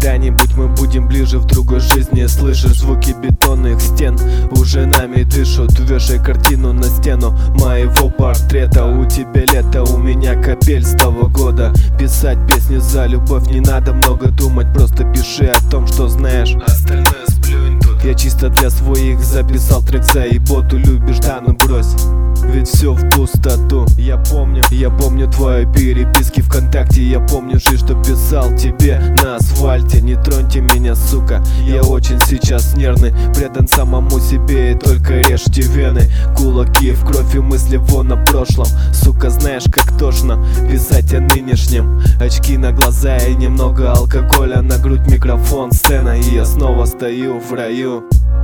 Когда-нибудь мы будем ближе в другой жизни. Слышишь звуки бетонных стен, уже нами дышат. Вешай картину на стену моего портрета. У тебя лето, у меня капель с того года. Писать песни за любовь не надо много думать, просто пиши о том, что знаешь, остальное сплюнь тут. Я чисто для своих записал трек за еботу. Любишь, да, ну брось, ведь все в пустоту. Я помню твои переписки ВКонтакте. Я помню жизнь, что писал тебе на асфальте. Не троньте меня, сука, я очень сейчас нервный, предан самому себе и только режьте вены. Кулаки в кровь и мысли вон о прошлом. Сука, знаешь, как тошно писать о нынешнем. Очки на глаза и немного алкоголя на грудь, микрофон, сцена, и я снова стою в раю.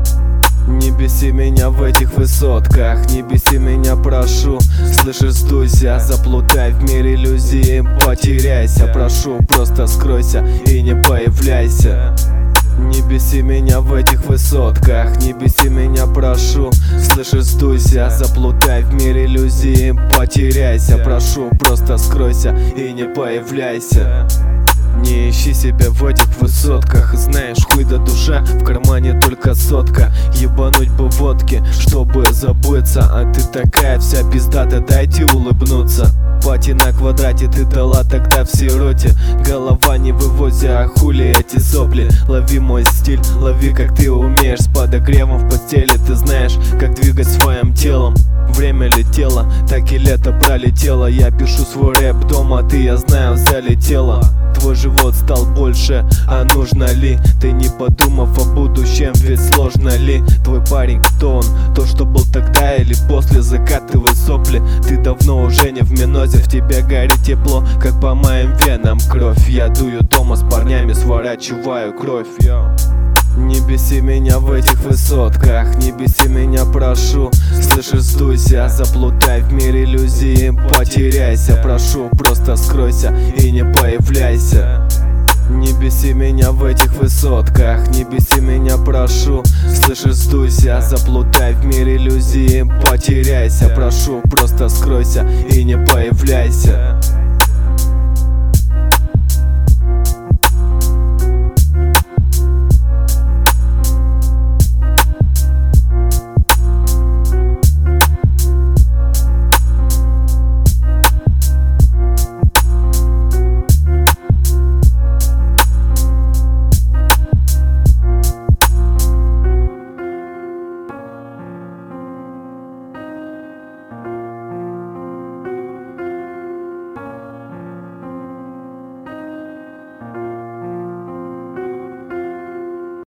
Не беси меня в этих высотках, не беси меня, прошу. Слышишь, сдуйся, заплутай в мире иллюзии, потеряйся, прошу, просто скройся и не появляйся. Не беси меня в этих высотках, не беси меня, прошу. Слышишь, сдуйся, заплутай в мире иллюзии, потеряйся, прошу, просто скройся и не появляйся. Не ищи себя в этих высотках. Знаешь, хуй да душа, в кармане только сотка. Ебануть бы водки, чтобы забыться. А ты такая вся пиздата, дайте улыбнуться. Пати на квадрате ты дала тогда в сироте. Голова не вывозя, а хули эти сопли. Лови мой стиль, лови как ты умеешь. С подогревом в постели ты знаешь, как двигать своим телом. Время летело, так и лето пролетело. Я пишу свой рэп дома, ты, я знаю, залетела. Твой живот стал больше, а нужно ли? Ты не подумав о будущем, ведь сложно ли? Твой парень, кто он? Тот, что был тогда или после? Закатывай сопли, ты давно уже не в минозе. В тебе горит тепло, как по моим венам кровь. Я дую дома с парнями, сворачиваю кровь. Не беси меня в этих высотках, не беси меня, прошу. Слышишь, сдуйся, заплутай в мире иллюзии, потеряйся, прошу, просто скройся и не появляйся. Не беси меня в этих высотках, не беси меня, прошу. Слышишь, сдуйся, заплутай в мире иллюзии, потеряйся, прошу, просто скройся и не появляйся.